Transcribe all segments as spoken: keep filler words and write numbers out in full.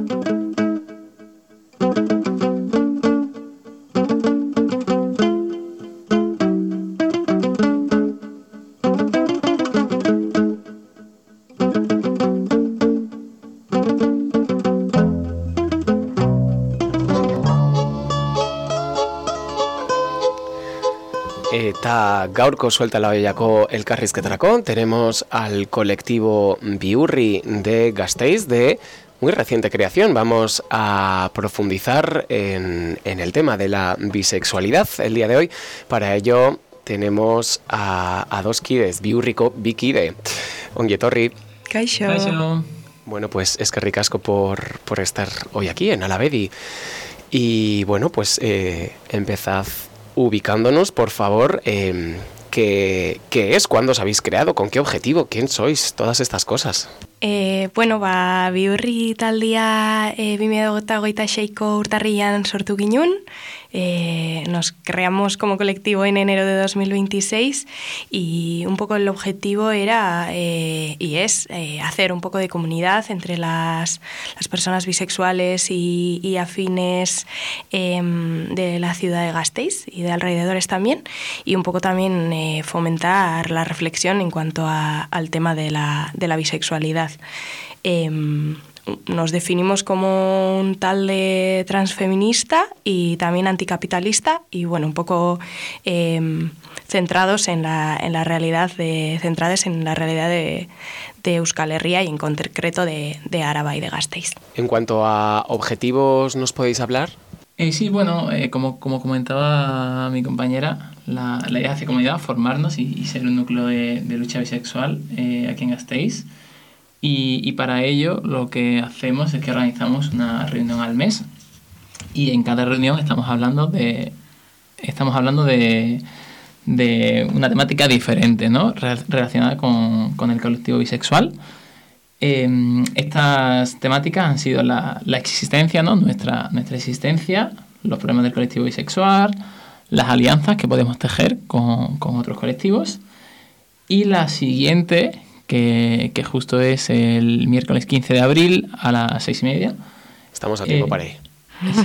Eta gaurko suelta la ollako elkarrizketarako tenemos al colectivo Bihurri de Gasteiz, de muy reciente creación. Vamos a profundizar en, en el tema de la bisexualidad el día de hoy. Para ello tenemos a, a dos kides, Bihurriko bi kide. Ongi etorri. Kaixo. Kaixo. Bueno, pues eskerrik asko por, por estar hoy aquí en Alavedi. Y bueno, pues eh, empezad ubicándonos, por favor, eh, ¿qué, ¿qué es? ¿Cuándo os habéis creado? ¿Con qué objetivo? ¿Quién sois? Todas estas cosas. Eh, bueno, ba, Bihurri taldea eh, bi mila hogeita seiko urtarrian sortu ginun. Eh, nos creamos como colectivo en enero de dos mil veintiséis y un poco el objetivo era eh, y es eh, hacer un poco de comunidad entre las, las personas bisexuales y, y afines eh, de la ciudad de Gasteiz y de alrededores también, y un poco también eh, fomentar la reflexión en cuanto a, al tema de la, de la bisexualidad. Eh, Nos definimos como un talde transfeminista y también anticapitalista y bueno, un poco eh, centrados en la, en la realidad de, centradas en la realidad de, de Euskal Herria y en concreto de, de Araba y de Gasteiz. En cuanto a objetivos, ¿nos podéis hablar? Eh, sí, bueno, eh, como, como comentaba mi compañera, la, la idea de hacer comunidad, formarnos y, y ser un núcleo de, de lucha bisexual eh, aquí en Gasteiz. Y, y para ello lo que hacemos es que organizamos una reunión al mes y en cada reunión estamos hablando de estamos hablando de, de una temática diferente, ¿no? Re- relacionada con, con el colectivo bisexual. Eh, estas temáticas han sido la, la existencia, ¿no? Nuestra, nuestra existencia, los problemas del colectivo bisexual, las alianzas que podemos tejer con, con otros colectivos, y la siguiente, Que, que justo es el miércoles quince de abril a las seis y media. Estamos a tiempo eh, para ir. Sí.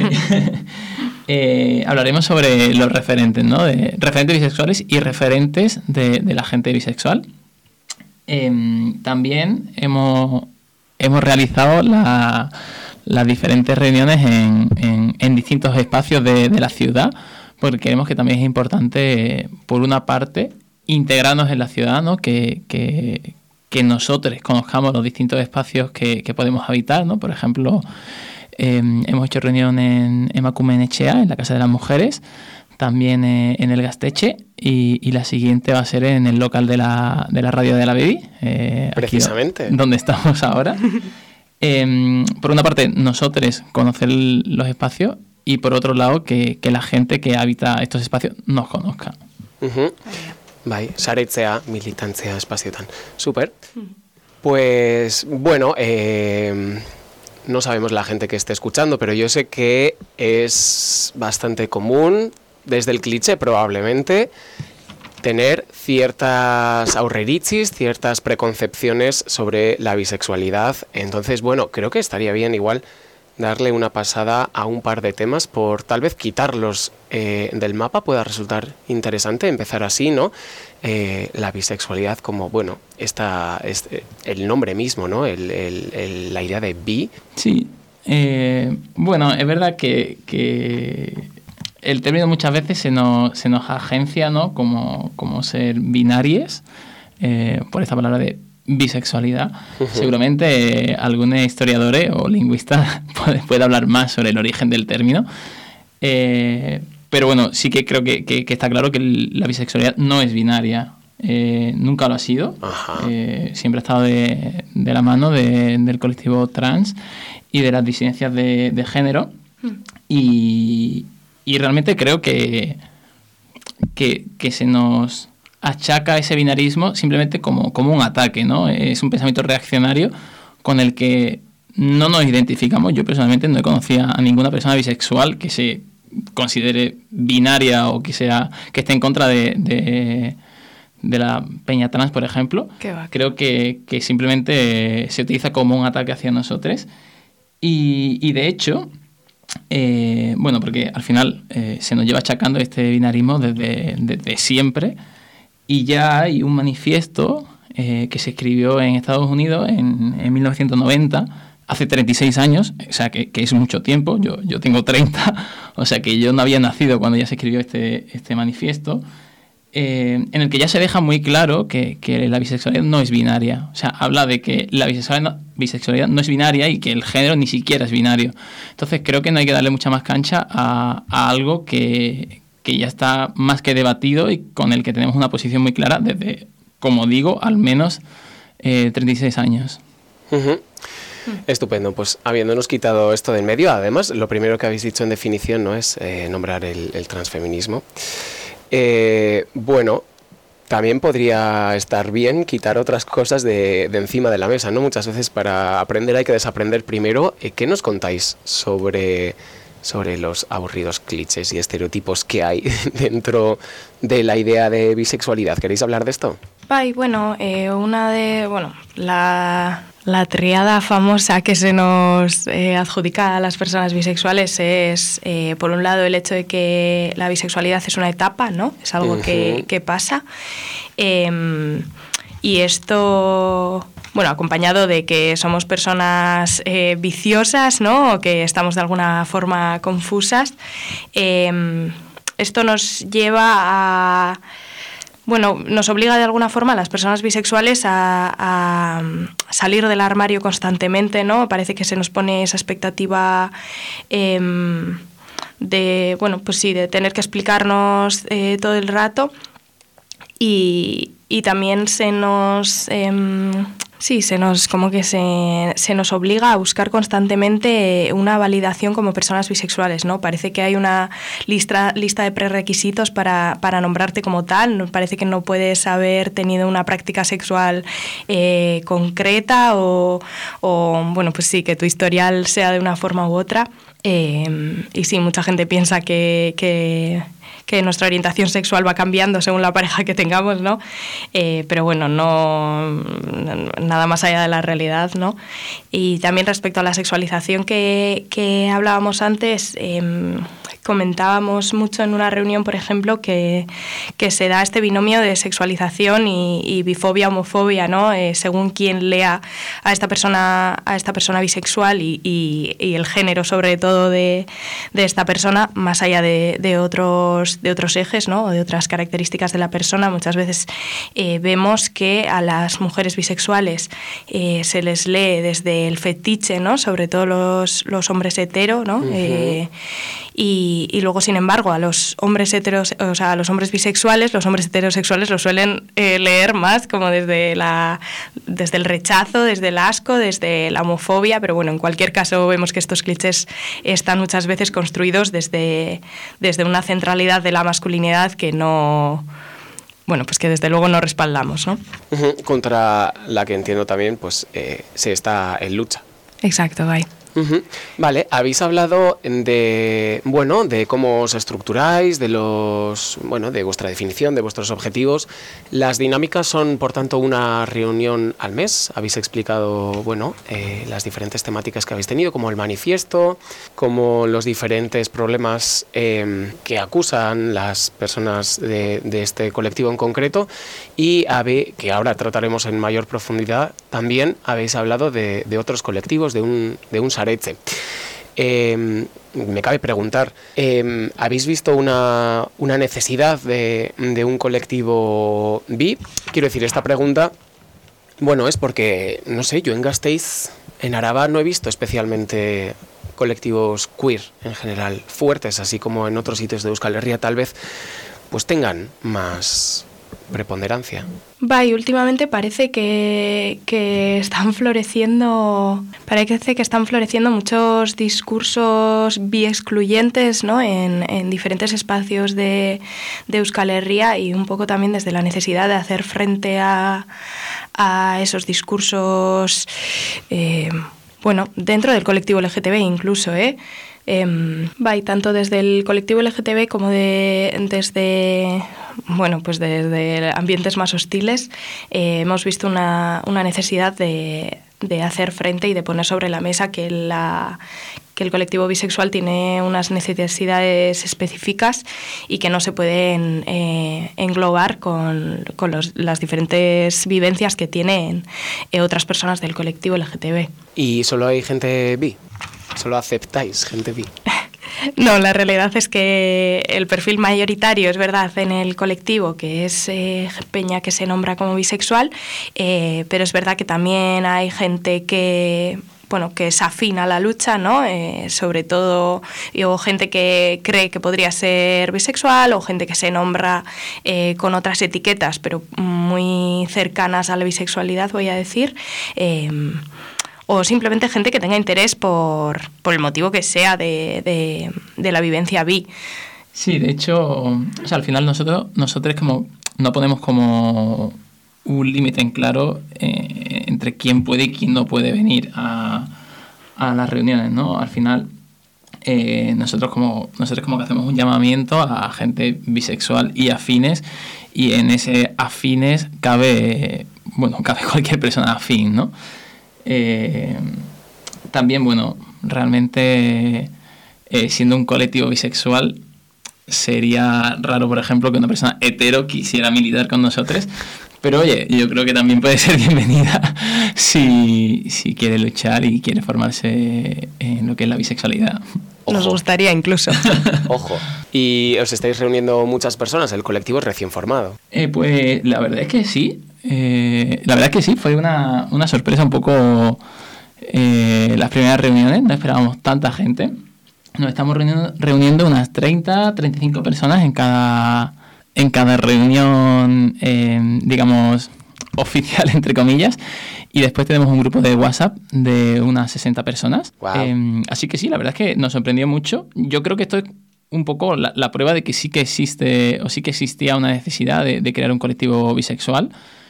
eh, hablaremos sobre los referentes, ¿no? De referentes bisexuales y referentes de, de la gente bisexual. Eh, también hemos, hemos realizado la, las diferentes reuniones en, en, en distintos espacios de, de la ciudad, porque creemos que también es importante, por una parte, integrarnos en la ciudad, ¿no? Que, que, que nosotros conozcamos los distintos espacios que, que podemos habitar, ¿no? Por ejemplo, eh, hemos hecho reunión en Emakumeen Etxea, en la Casa de las Mujeres, también eh, en el Gaztetxe, y, y la siguiente va a ser en el local de la, de la radio de Alavedi, eh, precisamente aquí donde estamos ahora. eh, por una parte, nosotros conocer los espacios, y por otro lado, que, que la gente que habita estos espacios nos conozca. Uh-huh. Bai, saretzea, militantzea espazioetan. Súper. Pues, bueno, eh, no sabemos la gente que esté escuchando, pero yo sé que es bastante común, desde el cliché probablemente, tener ciertas aurreritzis, ciertas preconcepciones sobre la bisexualidad. Entonces, bueno, creo que estaría bien igual darle una pasada a un par de temas por tal vez quitarlos eh, del mapa. Pueda resultar interesante empezar así, ¿no? Eh, la bisexualidad como, bueno, esta, este, el nombre mismo, ¿no? El, el, el, la idea de bi. Sí, eh, bueno, es verdad que, que el término muchas veces se nos, se nos agencia, ¿no? Como, como ser binarias, eh, por esta palabra de bisexualidad. Uh-huh. Seguramente eh, algún historiador o lingüista puede, puede hablar más sobre el origen del término, eh, pero bueno, sí que creo que, que, que está claro que el, la bisexualidad no es binaria, eh, nunca lo ha sido. eh, siempre ha estado de, de la mano de, del colectivo trans y de las disidencias de, de género, uh-huh. y, y realmente creo que, que, que se nos achaca ese binarismo simplemente como, como un ataque, ¿no? Es un pensamiento reaccionario con el que no nos identificamos. Yo personalmente no he conocido a ninguna persona bisexual que se considere binaria o que sea que esté en contra de, de, de la peña trans, por ejemplo. Qué va. Creo que, que simplemente se utiliza como un ataque hacia nosotros. Y, y de hecho, eh, bueno, porque al final eh, se nos lleva achacando este binarismo desde, desde siempre, y ya hay un manifiesto eh, que se escribió en Estados Unidos en, en mil novecientos noventa, hace treinta y seis años, o sea que, que es mucho tiempo, yo, yo tengo treinta, o sea que yo no había nacido cuando ya se escribió este, este manifiesto, eh, en el que ya se deja muy claro que, que la bisexualidad no es binaria. O sea, habla de que la bisexualidad no, bisexualidad no es binaria y que el género ni siquiera es binario. Entonces creo que no hay que darle mucha más cancha a, a algo que, que ya está más que debatido y con el que tenemos una posición muy clara desde, como digo, al menos eh, treinta y seis años. Uh-huh. Estupendo, pues habiéndonos quitado esto de en medio, además, lo primero que habéis dicho en definición no es eh, nombrar el, el transfeminismo. Eh, bueno, también podría estar bien quitar otras cosas de, de encima de la mesa, ¿no? Muchas veces para aprender hay que desaprender primero. Eh, ¿Qué nos contáis sobre, sobre los aburridos clichés y estereotipos que hay dentro de la idea de bisexualidad? ¿Queréis hablar de esto? Ay, bueno, eh, una de, bueno, la, la triada famosa que se nos eh, adjudica a las personas bisexuales es, eh, por un lado, el hecho de que la bisexualidad es una etapa, ¿no? Es algo uh-huh. que, que pasa. Eh, y esto, bueno, acompañado de que somos personas eh, viciosas, ¿no? O que estamos de alguna forma confusas. Eh, esto nos lleva a... Bueno, nos obliga de alguna forma a las personas bisexuales a, a salir del armario constantemente, ¿no? Parece que se nos pone esa expectativa eh, de, bueno, pues sí, de tener que explicarnos eh, todo el rato y, y también se nos... Eh, Sí, se nos como que se, se nos obliga a buscar constantemente una validación como personas bisexuales, ¿no? Parece que hay una lista, lista de prerequisitos para, para nombrarte como tal. Parece que no puedes haber tenido una práctica sexual eh, concreta o, o, bueno, pues sí, que tu historial sea de una forma u otra. Eh, y sí, mucha gente piensa que... que que nuestra orientación sexual va cambiando según la pareja que tengamos, ¿no? Eh, pero bueno, no nada más allá de la realidad, ¿no? Y también respecto a la sexualización que, que hablábamos antes, eh, comentábamos mucho en una reunión, por ejemplo, que, que se da este binomio de sexualización y, y bifobia, homofobia, ¿no? Eh, según quien lea a esta persona, a esta persona bisexual y, y, y el género, sobre todo, de, de esta persona, más allá de, de otros de otros ejes, ¿no? O de otras características de la persona. Muchas veces eh, vemos que a las mujeres bisexuales eh, se les lee desde el fetiche, ¿no? Sobre todo los, los hombres hetero, ¿no? Uh-huh. Eh, y, y luego, sin embargo, a los hombres heteros, o sea, a los hombres bisexuales, los hombres heterosexuales lo suelen eh, leer más como desde la desde el rechazo, desde el asco, desde la homofobia, pero bueno, en cualquier caso vemos que estos clichés están muchas veces construidos desde, desde una centralidad de la masculinidad que no, bueno, pues que desde luego no respaldamos, ¿no? Uh-huh. Contra la que entiendo también, pues eh, se está en lucha. Exacto, bye. Uh-huh. Vale, habéis hablado de, bueno, de cómo os estructuráis, de los, bueno, de vuestra definición, de vuestros objetivos. Las dinámicas son, por tanto, una reunión al mes. Habéis explicado, bueno, eh, las diferentes temáticas que habéis tenido, como el manifiesto, como los diferentes problemas eh, que acusan las personas de, de este colectivo en concreto, y habe, que ahora trataremos en mayor profundidad. También habéis hablado de, de otros colectivos, de un, de un Eh, me cabe preguntar, eh, ¿habéis visto una, una necesidad de, de un colectivo bi? Quiero decir, esta pregunta, bueno, es porque, no sé, yo en Gasteiz, en Araba, no he visto especialmente colectivos queer en general fuertes, así como en otros sitios de Euskal Herria tal vez pues tengan más preponderancia. Va, y últimamente parece que, que están floreciendo, parece que están floreciendo muchos discursos bi-excluyentes, ¿no? en, en diferentes espacios de, de Euskal Herria, y un poco también desde la necesidad de hacer frente a, a esos discursos, eh, bueno, dentro del colectivo L G T B incluso, ¿eh? Eh, va, y tanto desde el colectivo L G T B como de, desde, bueno, pues desde ambientes más hostiles eh, hemos visto una, una necesidad de, de hacer frente y de poner sobre la mesa que, la, que el colectivo bisexual tiene unas necesidades específicas y que no se pueden eh, englobar con, con los, las diferentes vivencias que tienen eh, otras personas del colectivo L G T B. ¿Y solo hay gente bi? ¿Solo aceptáis gente bi? No, la realidad es que el perfil mayoritario, es verdad, en el colectivo, que es eh, peña que se nombra como bisexual, eh, pero es verdad que también hay gente que... bueno, que es afín a la lucha, ¿no? Eh, sobre todo, o gente que cree que podría ser bisexual, o gente que se nombra eh, con otras etiquetas, pero muy cercanas a la bisexualidad, voy a decir, eh, o simplemente gente que tenga interés por, por el motivo que sea de, de, de la vivencia bi. Sí, de hecho, o sea, al final nosotros, nosotros como no ponemos como un límite en claro eh, entre quién puede y quién no puede venir a, a las reuniones, ¿no? Al final, eh, nosotros como nosotros como que hacemos un llamamiento a gente bisexual y afines, y en ese afines cabe, bueno, cabe cualquier persona afín, ¿no? Eh, también, bueno, realmente eh, siendo un colectivo bisexual sería raro, por ejemplo, que una persona hetero quisiera militar con nosotros. Pero oye, yo creo que también puede ser bienvenida si, si quiere luchar y quiere formarse en lo que es la bisexualidad. Ojo. Nos gustaría incluso. Ojo. ¿Y os estáis reuniendo muchas personas? El colectivo es recién formado. Eh, pues la verdad es que sí. Eh, la verdad es que sí, fue una, una sorpresa un poco eh, las primeras reuniones. No esperábamos tanta gente. Nos estamos reuniendo, reuniendo unas treinta, treinta y cinco personas en cada... en cada reunión, eh, digamos, oficial, entre comillas, y después tenemos un grupo de WhatsApp de unas sesenta personas. Wow. Eh, así que sí, la verdad es que nos sorprendió mucho. Yo creo que esto es un poco la, la prueba de que sí que existe, o sí que existía una necesidad de, de crear un colectivo bisexual.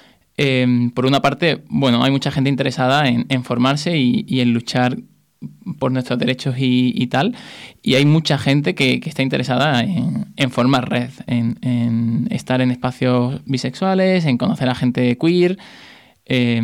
Eh, por una parte, bueno, hay mucha gente interesada en, en formarse y, y en luchar por nuestros derechos y, y tal, y hay mucha gente que, que está interesada en, en formar red, en, en estar en espacios bisexuales, en conocer a gente queer, eh,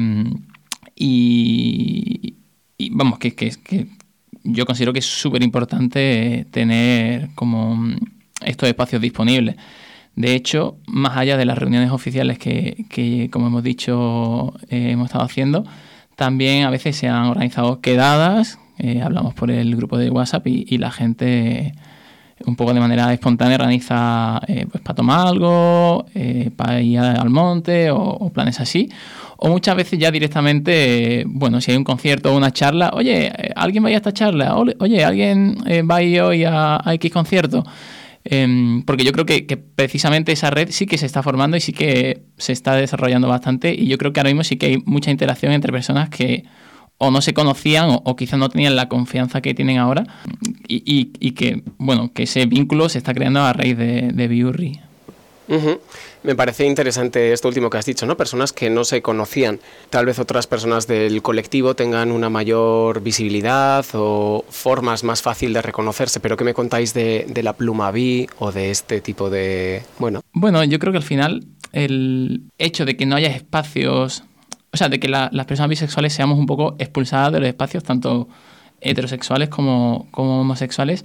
y, y vamos, que, que, que yo considero que es súper importante tener como estos espacios disponibles. De hecho, más allá de las reuniones oficiales que, que como hemos dicho, eh, hemos estado haciendo, también a veces se han organizado quedadas. Eh, hablamos por el grupo de WhatsApp y, y la gente un poco de manera espontánea organiza eh, pues para tomar algo, eh, para ir al monte o, o planes así. O muchas veces ya directamente, eh, bueno, si hay un concierto o una charla, oye, ¿alguien va a ir a esta charla? Oye, ¿alguien eh, va a ir hoy a, a X concierto? Eh, porque yo creo que, que precisamente esa red sí que se está formando y sí que se está desarrollando bastante, y yo creo que ahora mismo sí que hay mucha interacción entre personas que o no se conocían o, o quizás no tenían la confianza que tienen ahora, y, y, y que, bueno, que ese vínculo se está creando a raíz de, de Biurri. Uh-huh. Me parece interesante esto último que has dicho, ¿no? Personas que no se conocían. Tal vez otras personas del colectivo tengan una mayor visibilidad o formas más fácil de reconocerse, pero ¿qué me contáis de, de la pluma bi o de este tipo de...? Bueno, bueno, yo creo que al final el hecho de que no haya espacios... O sea, de que la, las personas bisexuales seamos un poco expulsadas de los espacios, tanto heterosexuales como, como homosexuales,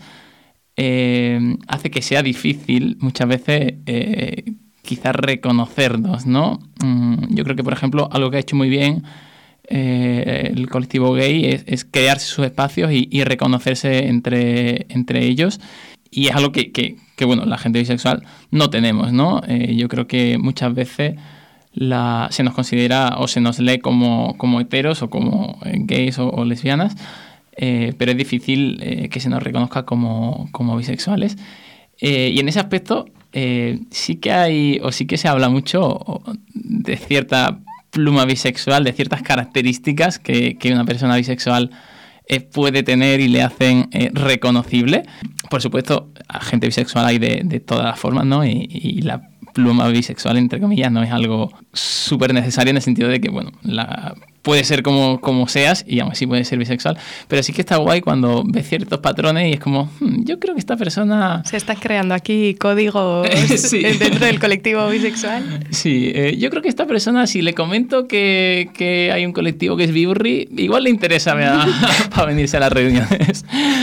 eh, hace que sea difícil muchas veces eh, quizás reconocernos, ¿no? Mm, yo creo que, por ejemplo, algo que ha hecho muy bien eh, el colectivo gay es, es crearse sus espacios y, y reconocerse entre, entre ellos. Y es algo que, que, que, bueno, la gente bisexual no tenemos, ¿no? Eh, yo creo que muchas veces... La, se nos considera o se nos lee como, como heteros o como gays o, o lesbianas, eh, pero es difícil eh, que se nos reconozca como, como bisexuales. Eh, y en ese aspecto eh, sí que hay, o sí que se habla mucho de cierta pluma bisexual, de ciertas características que, que una persona bisexual eh, puede tener y le hacen eh, reconocible. Por supuesto, gente bisexual hay de, de todas las formas, ¿no? Y, y la pluma bisexual, entre comillas, no es algo súper necesario en el sentido de que, bueno, la puede ser como, como seas y aún así puede ser bisexual, pero sí que está guay cuando ves ciertos patrones y es como, hmm, yo creo que esta persona... Se están creando aquí códigos sí. dentro del colectivo bisexual. Sí, eh, yo creo que esta persona, si le comento que, que hay un colectivo que es biurri, igual le interesa para venirse a las reuniones.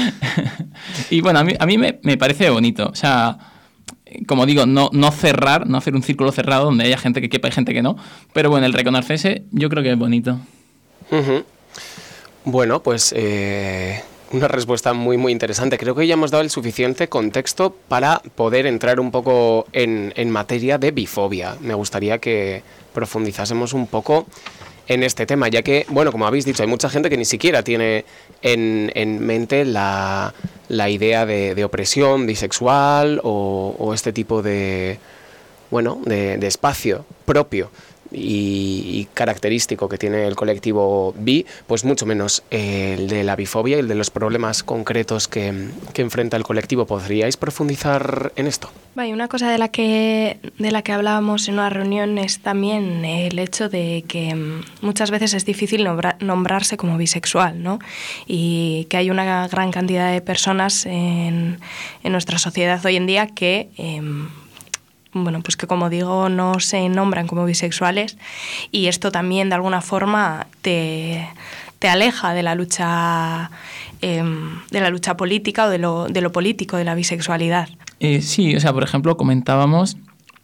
Y bueno, a mí, a mí me, me parece bonito, o sea... Como digo, no, no cerrar, no hacer un círculo cerrado donde haya gente que quepa y gente que no. Pero bueno, el reconocerse yo creo que es bonito. Uh-huh. Bueno, pues eh, una respuesta muy, muy interesante. Creo que ya hemos dado el suficiente contexto para poder entrar un poco en, en materia de bifobia. Me gustaría que profundizásemos un poco en este tema, ya que, bueno, como habéis dicho, hay mucha gente que ni siquiera tiene en, en mente la, la idea de, de opresión bisexual o, o este tipo de, bueno, de, de espacio propio y, y característico que tiene el colectivo bi, pues mucho menos el de la bifobia y el de los problemas concretos que, que enfrenta el colectivo. ¿Podríais profundizar en esto? Vale, una cosa de la que de la que hablábamos en una reunión es también el hecho de que muchas veces es difícil nombra, nombrarse como bisexual, ¿no? Y que hay una gran cantidad de personas en, en nuestra sociedad hoy en día que... Eh, bueno, pues que como digo, no se nombran como bisexuales y esto también de alguna forma te, te aleja de la lucha eh, de la lucha política o de lo, de lo político, de la bisexualidad. Eh, sí, o sea, por ejemplo, comentábamos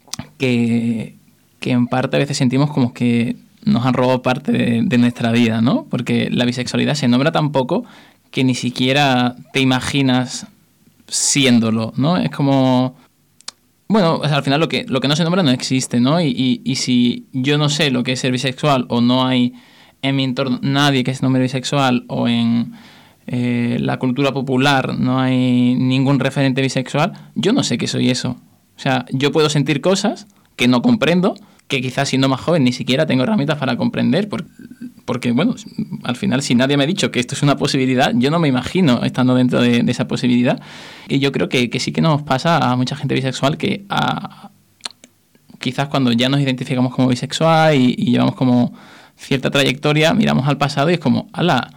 que, que en parte a veces sentimos como que nos han robado parte de, de nuestra vida, ¿no? Porque la bisexualidad se nombra tan poco que ni siquiera te imaginas siéndolo, ¿no? Es como... Bueno, o sea, al final lo que, lo que no se nombra no existe, ¿no? Y, y, y si yo no sé lo que es ser bisexual o no hay en mi entorno nadie que se nombre bisexual o en eh, la cultura popular no hay ningún referente bisexual, yo no sé que soy eso. O sea, yo puedo sentir cosas que no comprendo, que quizás siendo más joven ni siquiera tengo herramientas para comprender, porque, porque bueno, al final si nadie me ha dicho que esto es una posibilidad, yo no me imagino estando dentro de, de esa posibilidad. Y yo creo que, que sí que nos pasa a mucha gente bisexual que a, quizás cuando ya nos identificamos como bisexual y, y llevamos como cierta trayectoria, miramos al pasado y es como, ala,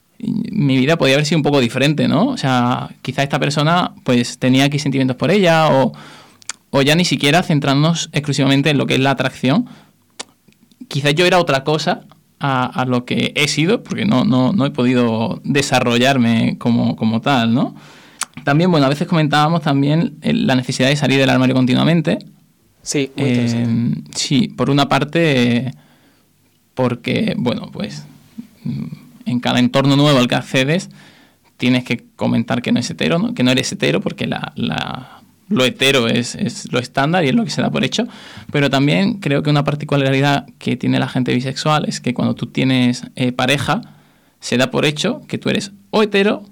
mi vida podía haber sido un poco diferente, ¿no? O sea, quizás esta persona pues tenía aquí sentimientos por ella o... o ya ni siquiera centrarnos exclusivamente en lo que es la atracción. Quizás yo era otra cosa a, a lo que he sido, porque no, no, no he podido desarrollarme como, como tal, ¿no? También, bueno, a veces comentábamos también la necesidad de salir del armario continuamente. Sí, muy interesante. Eh, sí, por una parte, porque, bueno, pues en cada entorno nuevo al que accedes tienes que comentar que no es hetero, ¿no? Que no eres hetero, porque la... la lo hetero es, es lo estándar y es lo que se da por hecho, pero también creo que una particularidad que tiene la gente bisexual es que cuando tú tienes eh, pareja, se da por hecho que tú eres o hetero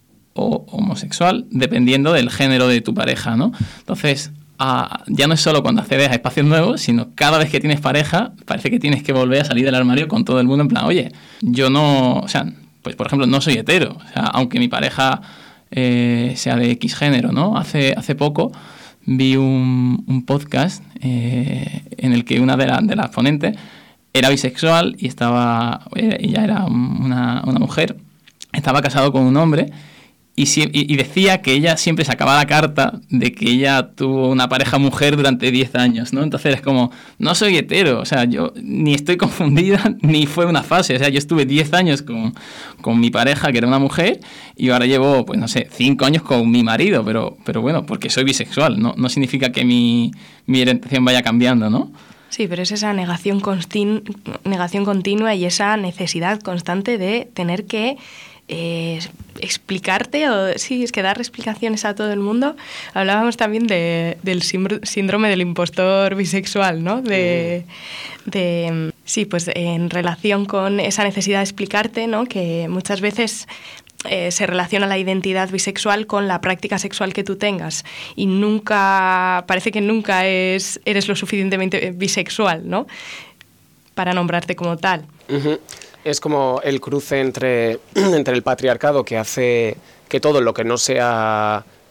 o homosexual, dependiendo del género de tu pareja, ¿no? Entonces, a, ya no es solo cuando accedes a espacios nuevos, sino cada vez que tienes pareja, parece que tienes que volver a salir del armario con todo el mundo en plan, oye, yo no, o sea, pues por ejemplo, no soy hetero, o sea, aunque mi pareja... Eh, sea de X género, ¿no? Hace, hace poco vi un, un podcast eh, en el que una de, la, de las ponentes era bisexual y estaba, ella era una, una mujer, estaba casado con un hombre y, y, y decía que ella siempre sacaba la carta de que ella tuvo una pareja mujer durante diez años, ¿no? Entonces es como, no soy hetero, o sea, yo ni estoy confundida ni fue una fase, o sea, yo estuve diez años con, con mi pareja que era una mujer y ahora llevo, pues no sé, cinco años con mi marido, pero, pero bueno, porque soy bisexual, no, no significa que mi, mi orientación vaya cambiando, ¿no? Sí, pero es esa negación, continu- negación continua y esa necesidad constante de tener que eh, explicarte, o sí, es que dar explicaciones a todo el mundo. Hablábamos también de, del síndrome del impostor bisexual, ¿no? De, de, sí, pues en relación con esa necesidad de explicarte, ¿no? Que muchas veces... Eh, se relaciona la identidad bisexual con la práctica sexual que tú tengas y nunca, parece que nunca es, eres lo suficientemente bisexual, ¿no? Para nombrarte como tal. Uh-huh. Es como el cruce entre, entre el patriarcado que hace que todo lo que no sea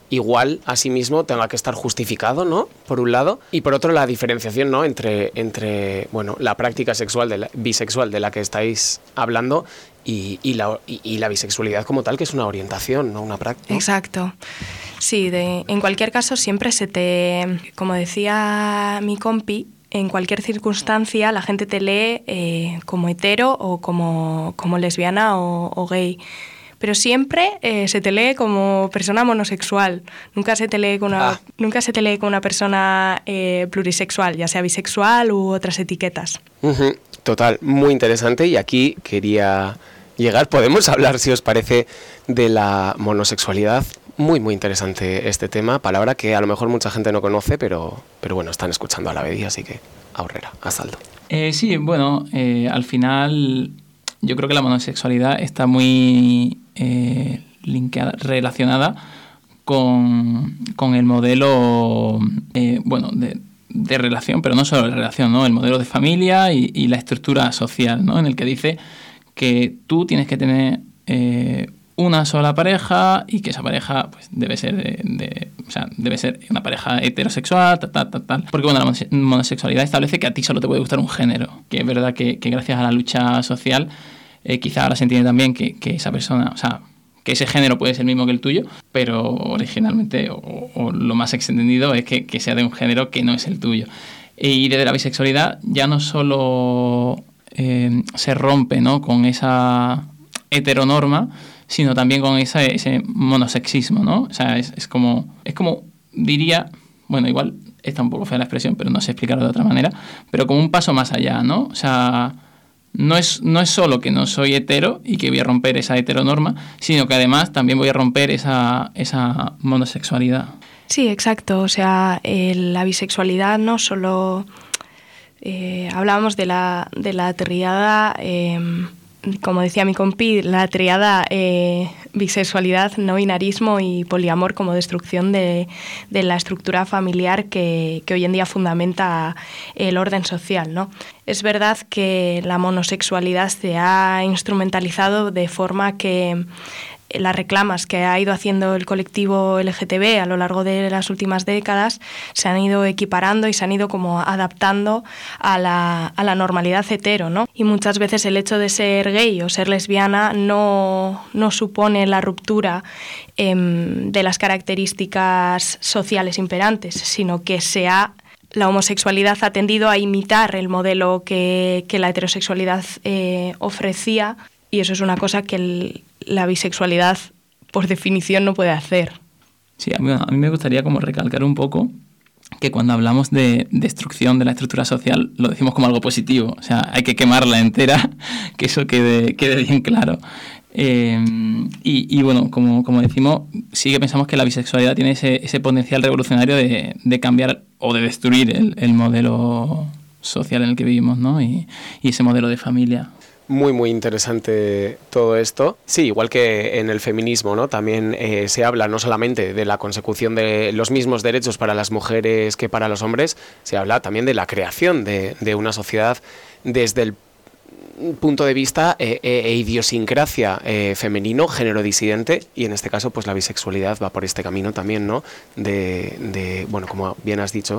igual a sí mismo tenga que estar justificado, ¿no? Por un lado, y por otro la diferenciación, ¿no? Entre, entre bueno, la práctica sexual, de la, bisexual de la que estáis hablando y, y, la, y, y la bisexualidad como tal, que es una orientación, no una práctica. Exacto. Sí, de, en cualquier caso siempre se te, como decía mi compi, en cualquier circunstancia la gente te lee eh, como hetero o como, como lesbiana o, o gay. Pero siempre eh, se te lee como persona monosexual. Nunca se te lee con una, ah. nunca se te lee con una persona eh, plurisexual, ya sea bisexual u otras etiquetas. Uh-huh. Total, muy interesante. Y aquí quería llegar. Podemos hablar, si os parece, de la monosexualidad. Muy, muy interesante este tema. Palabra que a lo mejor mucha gente no conoce, pero, pero bueno, están escuchando a la vez, así que ahorrera, a saldo. Eh, sí, bueno, eh, al final yo creo que la monosexualidad está muy eh, linkeada, relacionada con, con el modelo eh, bueno, de, de relación, pero no solo de relación, ¿no? El modelo de familia y, y la estructura social, ¿no? En el que dice que tú tienes que tener eh, una sola pareja y que esa pareja pues debe ser de, de, o sea, debe ser una pareja heterosexual, tal, tal, tal, tal. Porque bueno, la monosexualidad establece que a ti solo te puede gustar un género, que es verdad que, que gracias a la lucha social eh, quizá ahora se entiende también que, que esa persona, o sea, que ese género puede ser el mismo que el tuyo, pero originalmente o, o lo más extendido es que, que sea de un género que no es el tuyo. Y desde la bisexualidad ya no solo eh, se rompe, ¿no?, con esa heteronorma, sino también con esa, ese monosexismo, ¿no? O sea, es, es como, es como, diría, bueno, igual está un poco fea la expresión, pero no sé explicarlo de otra manera, pero como un paso más allá, ¿no? O sea, no es, no es solo que no soy hetero y que voy a romper esa heteronorma, sino que además también voy a romper esa, esa monosexualidad. Sí, exacto. O sea, eh, la bisexualidad no solo... Eh, hablábamos de la, de la triada... Eh, como decía mi compi, la triada eh, bisexualidad, no binarismo y poliamor como destrucción de, de la estructura familiar que, que hoy en día fundamenta el orden social, ¿no? Es verdad que la monosexualidad se ha instrumentalizado de forma que las reclamas que ha ido haciendo el colectivo L G T B a lo largo de las últimas décadas se han ido equiparando y se han ido como adaptando a la, a la normalidad hetero, ¿no? Y muchas veces el hecho de ser gay o ser lesbiana no, no supone la ruptura eh, de las características sociales imperantes, sino que se ha la homosexualidad ha tendido a imitar el modelo que, que la heterosexualidad eh, ofrecía, y eso es una cosa que el, la bisexualidad, por definición, no puede hacer. Sí, a mí, a mí me gustaría como recalcar un poco que cuando hablamos de destrucción de la estructura social lo decimos como algo positivo. O sea, hay que quemarla entera, que eso quede, quede bien claro. Eh, y, y bueno, como, como decimos, sí que pensamos que la bisexualidad tiene ese, ese potencial revolucionario de, de cambiar o de destruir el, el modelo social en el que vivimos, ¿no? Y, y ese modelo de familia. Muy, muy interesante todo esto. Sí, igual que en el feminismo, ¿no? También eh, se habla no solamente de la consecución de los mismos derechos para las mujeres que para los hombres, se habla también de la creación de, de una sociedad desde el punto de vista e, e, e idiosincrasia eh, femenino, género disidente, y en este caso pues la bisexualidad va por este camino también, ¿no? De, de bueno, como bien has dicho,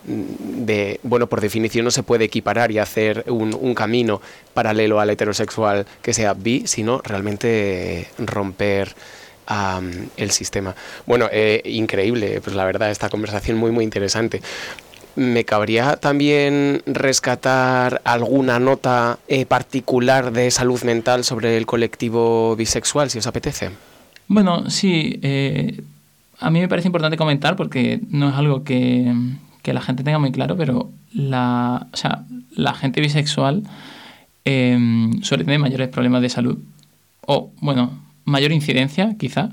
de, bueno, por definición no se puede equiparar y hacer un, un camino paralelo al heterosexual que sea bi, sino realmente romper um, el sistema. Bueno, eh, increíble, pues la verdad, esta conversación muy, muy interesante. Me cabría también rescatar alguna nota eh, particular de salud mental sobre el colectivo bisexual, si os apetece. Bueno, sí, eh, a mí me parece importante comentar porque no es algo que... que la gente tenga muy claro, pero la, o sea, la gente bisexual eh, suele tener mayores problemas de salud o, bueno, mayor incidencia, quizá,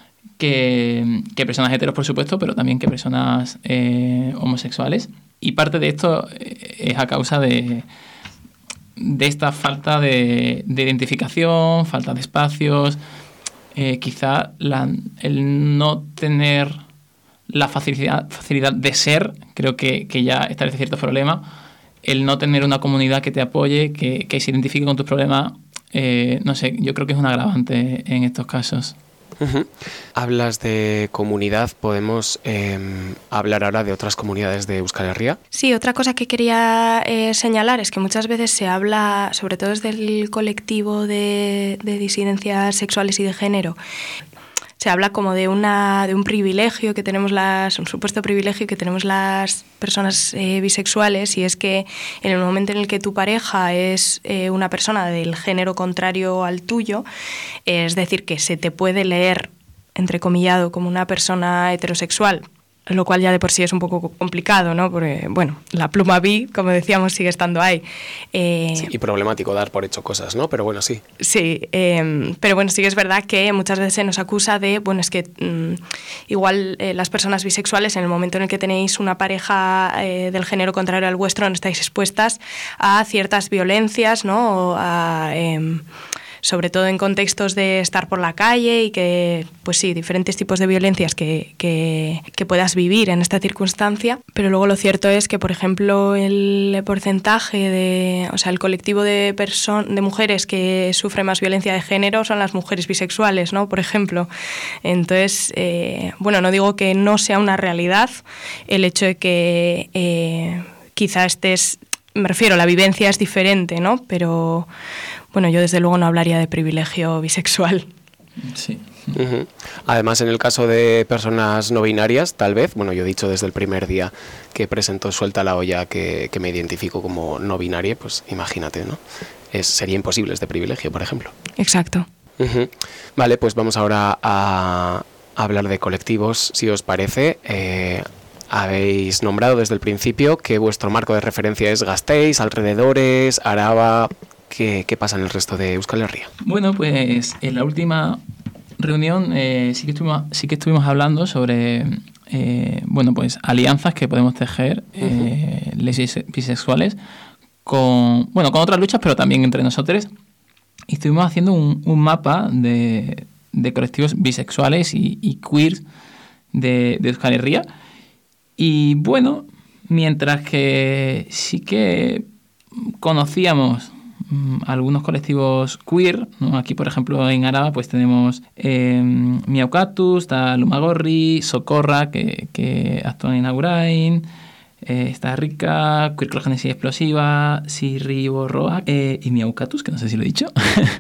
que, que personas heteros, por supuesto, pero también que personas eh, homosexuales. Y parte de esto es a causa de, de esta falta de, de identificación, falta de espacios, eh, quizá la, el no tener... la facilidad, facilidad de ser, creo que, que ya establece ciertos problemas. El no tener una comunidad que te apoye, que, que se identifique con tus problemas, eh, no sé, yo creo que es un agravante en estos casos. Uh-huh. Hablas de comunidad, podemos eh, hablar ahora de otras comunidades de Euskal Herria. Sí, otra cosa que quería eh, señalar es que muchas veces se habla, sobre todo desde el colectivo de, de disidencias sexuales y de género, se habla como de una de un privilegio que tenemos las, un supuesto privilegio que tenemos las personas eh, bisexuales, y es que en el momento en el que tu pareja es eh, una persona del género contrario al tuyo, eh, es decir, que se te puede leer, entrecomillado, como una persona heterosexual, lo cual ya de por sí es un poco complicado, ¿no? Porque, bueno, la pluma bi, como decíamos, sigue estando ahí. Eh, sí, y problemático dar por hecho cosas, ¿no? Pero bueno, sí. Sí, eh, pero bueno, sí que es verdad que muchas veces se nos acusa de, bueno, es que mmm, igual eh, las personas bisexuales, en el momento en el que tenéis una pareja eh, del género contrario al vuestro, no estáis expuestas a ciertas violencias, ¿no? O a... Eh, sobre todo en contextos de estar por la calle y que, pues sí, diferentes tipos de violencias que, que, que puedas vivir en esta circunstancia. Pero luego lo cierto es que, por ejemplo, el porcentaje de, o sea, el colectivo de, perso- de mujeres que sufre más violencia de género son las mujeres bisexuales, ¿no? Por ejemplo. Entonces, eh, bueno, no digo que no sea una realidad el hecho de que eh, quizá estés, me refiero, la vivencia es diferente, ¿no? Pero... bueno, yo desde luego no hablaría de privilegio bisexual. Sí. Uh-huh. Además, en el caso de personas no binarias, tal vez, bueno, yo he dicho desde el primer día que presentó Suelta la olla que, que me identifico como no binaria, pues imagínate, ¿no? Es, sería imposible este privilegio, por ejemplo. Exacto. Uh-huh. Vale, pues vamos ahora a hablar de colectivos, si os parece. Eh, habéis nombrado desde el principio que vuestro marco de referencia es Gasteiz, alrededores, Araba... ¿Qué, ¿Qué pasa en el resto de Euskal Herria? Bueno, pues en la última reunión eh, sí, que estuvimos, sí que estuvimos hablando sobre eh, bueno, pues alianzas que podemos tejer eh, uh-huh. les bisexuales con, bueno, con otras luchas, pero también entre nosotros. Y estuvimos haciendo un, un mapa de, de colectivos bisexuales y, y queer de, de Euskal Herria. Y bueno, mientras que sí que conocíamos algunos colectivos queer, ¿no? Aquí, por ejemplo, en Araba, pues tenemos eh, Miaucatus, está Lumagorri, Socorra, que, que actúan en Agurain, eh, está Rica, Queer Clogénesis Explosiva, Sirri Borroa eh, y Miaucatus, que no sé si lo he dicho.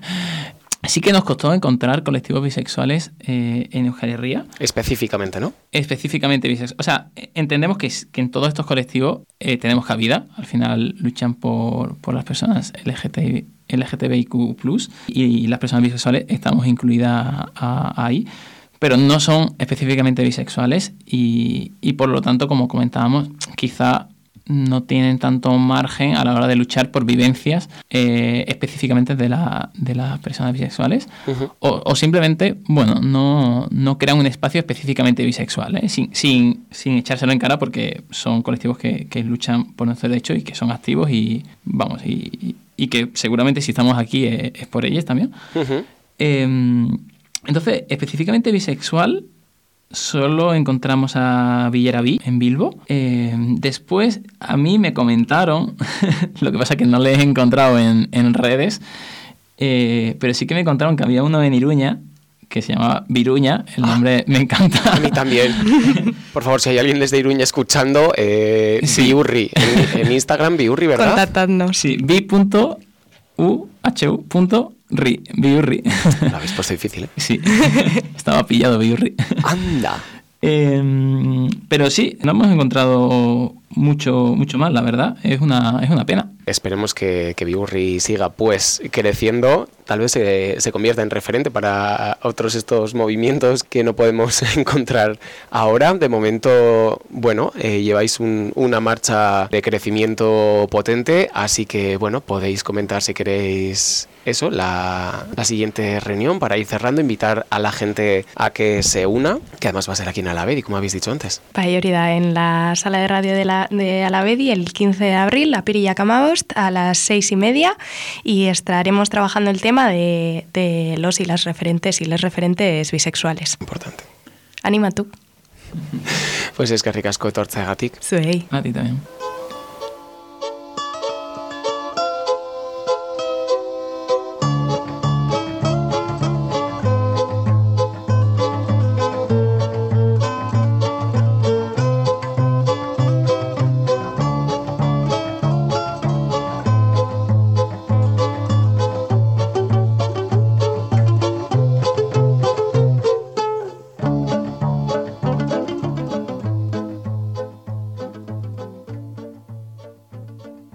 Sí que nos costó encontrar colectivos bisexuales eh, en Euskal Herria. Específicamente, ¿no? Específicamente bisexuales. O sea, entendemos que, que en todos estos colectivos eh, tenemos cabida. Al final luchan por, por las personas L G T B I Q plus, y, y las personas bisexuales estamos incluidas a, a ahí, pero no son específicamente bisexuales y, y por lo tanto, como comentábamos, quizá no tienen tanto margen a la hora de luchar por vivencias eh, específicamente de, la, de las personas bisexuales. Uh-huh. o, o simplemente, bueno, no, no crean un espacio específicamente bisexual, ¿eh? sin, sin, sin echárselo en cara, porque son colectivos que, que luchan por nuestros derechos y que son activos y, vamos, y, y que seguramente si estamos aquí es, es por ellos también. Uh-huh. Eh, entonces, específicamente bisexual, solo encontramos a Villarabí en Bilbo. Eh, después a mí me comentaron, lo que pasa es que no le he encontrado en, en redes, eh, pero sí que me contaron que había uno en Iruña que se llamaba Viruña. El nombre ah, me encanta. A mí también. Por favor, si hay alguien desde Iruña escuchando, eh, sí. Biurri. En, en Instagram, Biurri, ¿verdad? Contactadnos. Sí, bi punto u h u punto ri, Biurri. Lo habéis puesto difícil, ¿eh? Sí, estaba pillado Biurri. ¡Anda! Eh, pero sí, no hemos encontrado mucho, mucho más, la verdad. Es una, es una pena. Esperemos que, que Biurri siga pues creciendo, tal vez se, se convierta en referente para otros estos movimientos que no podemos encontrar ahora. De momento, bueno, eh, lleváis un, una marcha de crecimiento potente, así que bueno, podéis comentar si queréis eso, la, la siguiente reunión para ir cerrando, invitar a la gente a que se una, que además va a ser aquí en Alavedi, como habéis dicho antes. Payorida, en la sala de radio de, la, de Alavedi el quince de abril, a Pirilla Camabost, a las seis y media, y estaremos trabajando el tema de, de los y las referentes y les referentes bisexuales. Importante. Anima tú. Pues es que ricasco etortzeagatik. Zuei. A ti también.